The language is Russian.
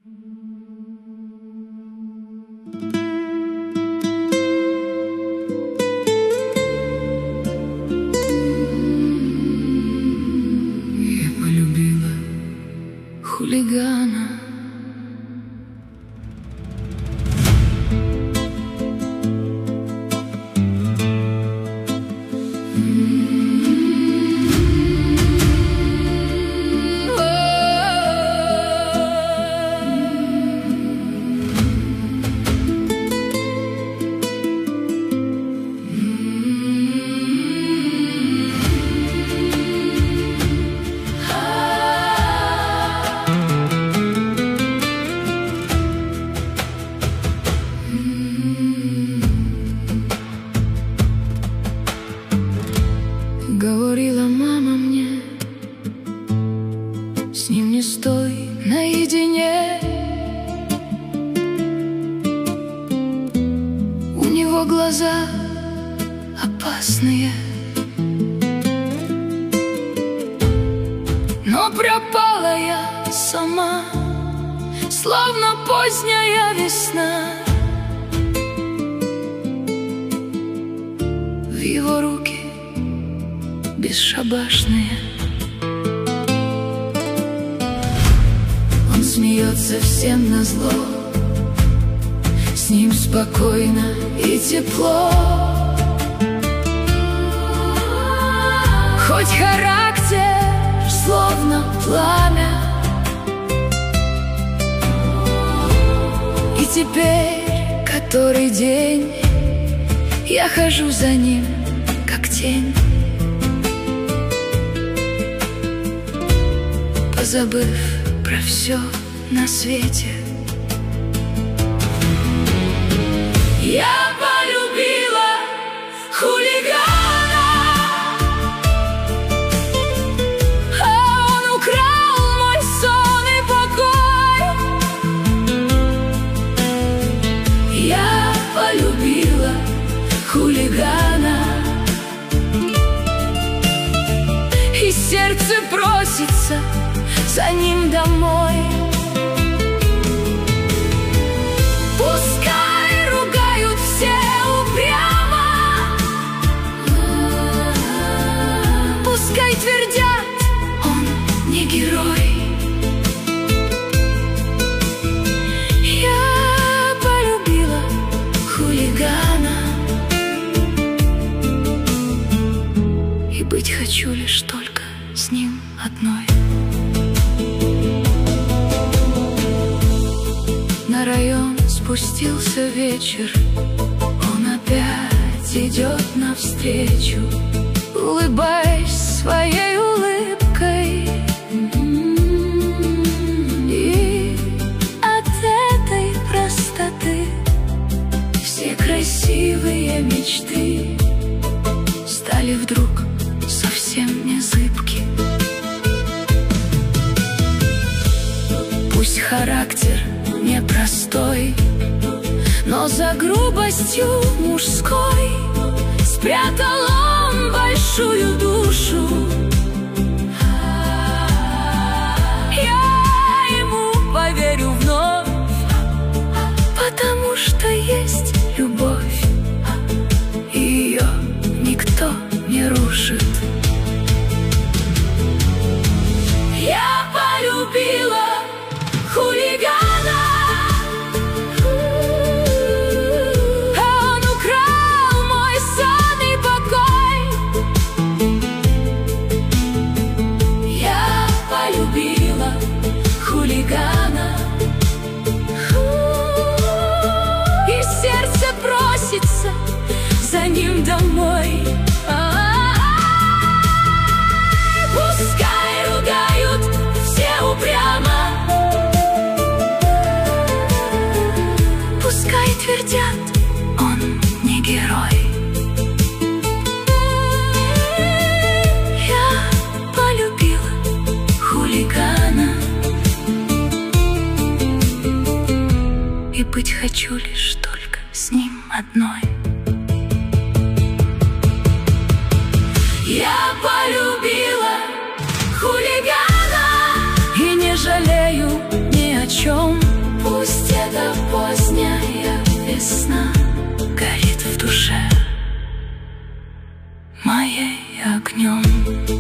Я полюбила хулигана. Говорила мама мне, с ним не стой наедине. У него глаза опасные. Но пропала я сама, словно поздняя весна. В его руки бесшабашные. Он смеется всем назло, с ним спокойно и тепло. Хоть характер словно пламя, и теперь который день я хожу за ним, как тень, позабыв про все на свете. Я полюбила хулигана, а он украл мой сон и покой. Я полюбила хулигана, и сердце просится за ним домой. Пускай ругают все упрямо, пускай твердят, он не герой. Я полюбила хулигана, и быть хочу лишь только с ним одной. На район спустился вечер, он опять идет навстречу, улыбаясь своей улыбкой. И от этой простоты все красивые мечты стали вдруг совсем не зыбки. Пусть характер непростой, но за грубостью мужской спрятал он большую душу. Я ему поверю вновь, потому что есть любовь, и ее никто не рушит. Я полюбила хулигана, а он украл мой сон и покой. Я полюбила хулигана, и сердце просится за ним домой. Пускай ругают все упрямо, пускай твердят, он не герой. Я полюбила хулигана, и быть хочу лишь только с ним одной. Я полюбила хулигана и не жалею ни о чем. душе моей огнем.